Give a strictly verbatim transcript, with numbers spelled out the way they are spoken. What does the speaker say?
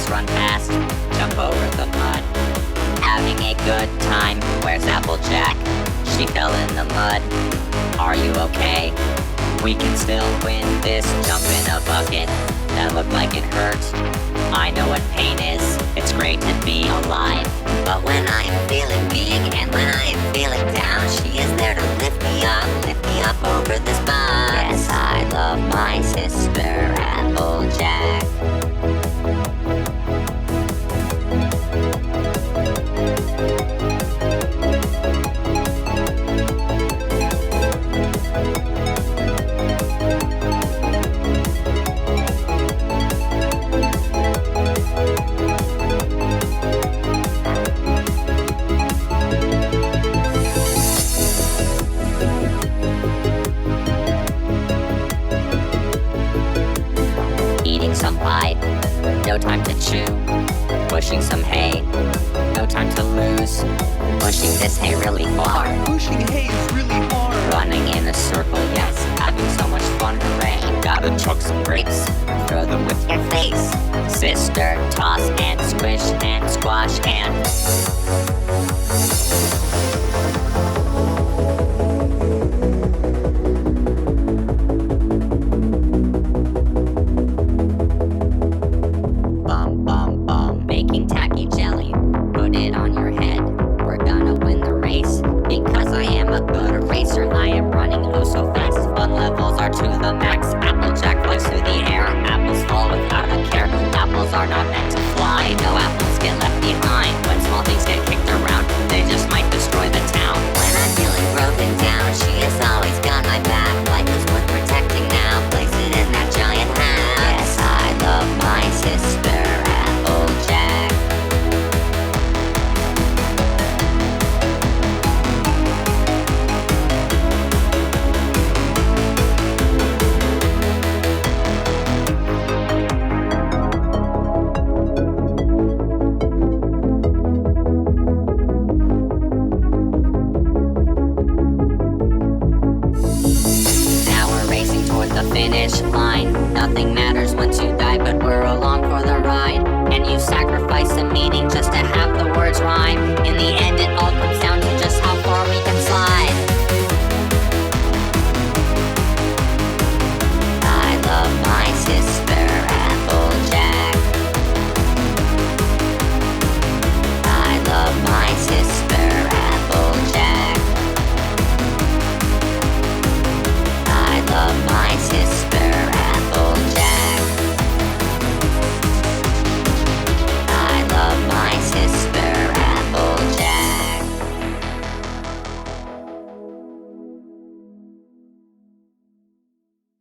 run fast, jump over the mud. Having a good time, where's Applejack? She fell in the mud. Are you okay? We can still win this. Jump in a bucket that looked like it hurt. I know what pain is. It's great to be alive. But when I'm feeling big and when I'm feeling down, she is there to lift me up, lift me up over this bus. Yes, I love my sister, Applejack. Eating some pie, no time to chew. Pushing some hay, no time to lose. Pushing this hay really far. Pushing hay is really hard. Running in a circle, yes, having so much fun, hooray. Gotta chuck some grapes, throw them with your face. Sister, toss and squish and squash and... Bum, bum, bum, making tacky jelly. Put it on your head, we're gonna win the race. Because I am a good racer, I am running oh so fast. Fun levels are to the max. Applejack flies through the air. Apples fall without a care. Apples are not meant to fly. No apples get left behind. When small things get kicked around, they just might destroy the town. When I'm feeling broken down, she has always got my back. Life is worth protecting now. Place it in that giant house. Yes, I love my sister, Applejack. The finish line. Nothing matters once you die, but we're along for the ride. And you sacrifice a meaning just to have the words rhyme. In the